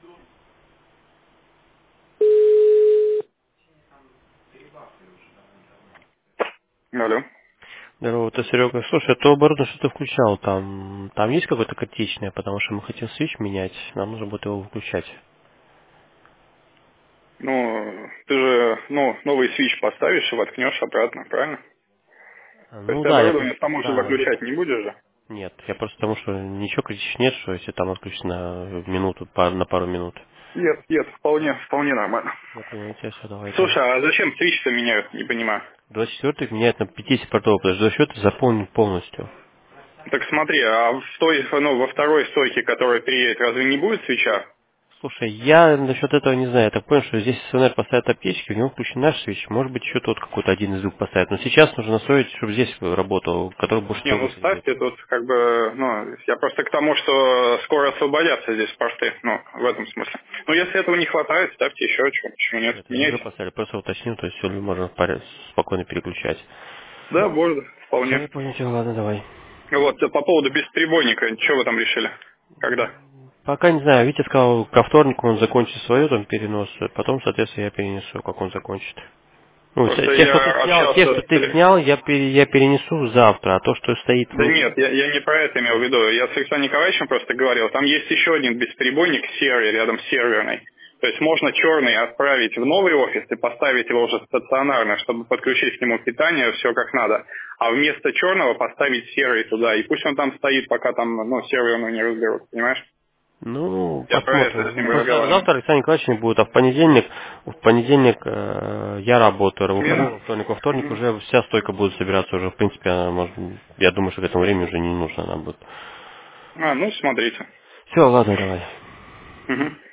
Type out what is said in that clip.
Алло. Здорово, это Серега. Слушай, а то оборудование, что ты включал, там есть какое-то критичное, потому что мы хотим свич менять, нам нужно будет его выключать. Ну, ты же, новый свич поставишь и воткнешь обратно, правильно? То есть Ну ты да, я оборудование просто, само же да, выключать не будешь же? нет, я просто потому что ничего критичного нет, что если там отключено в минуту, на пару минут. Нет, нет, вполне нормально. Я понял тебя, все, давайте. Слушай, а зачем свич-то меняют, не понимаю. 24 меняет на 50 портов, потому что счет заполнен полностью. Так смотри, а во второй стойке, которая переедет, разве не будет свеча? Слушай, я насчет этого не знаю. Я так понял, что здесь СНР поставят аптечки, в него включен наш свич. Может быть, еще тот какой-то один из двух поставит. Но сейчас нужно настроить, чтобы здесь работал, который больше Не, всего ну высадит. ставьте тут я просто к тому, что скоро освободятся здесь порты, в этом смысле. Ну, если этого не хватает, ставьте еще что, почему нет, Нет, они уже меняйте. поставили, просто уточнил, то есть все можно спокойно переключать. Да, можно, Все, вполне. я понял тебя, ладно, давай. Вот, по поводу бесперебойника, что вы там решили? Когда? Пока не знаю, Витя сказал, ко вторнику он закончит свое там перенос, потом, соответственно, я перенесу, как он закончит. Ну, Просто те, что ты я снял, те, общался что ты снял, я перенесу завтра, а то, что стоит Да нет, я не про это имел в да. виду. Я с Александром Николаевичем просто говорил. Там есть еще один бесперебойник серый рядом с серверной. То есть можно черный отправить в новый офис и поставить его уже стационарно, чтобы подключить к нему питание, все как надо. А вместо черного поставить серый туда. И пусть он там стоит, пока там серверную не разберут. Понимаешь? Ну, Я про это с посмотрим. ним Просто разговаривал. завтра Александр Николаевич не будет, а в понедельник я работаю. Выходной Смена? во вторник. Во вторник Мгм. уже вся стойка будет собираться уже. В принципе, я думаю, что к этому времени уже не нужно нам будет. Ну смотрите. Все, ладно, давай. Мгм.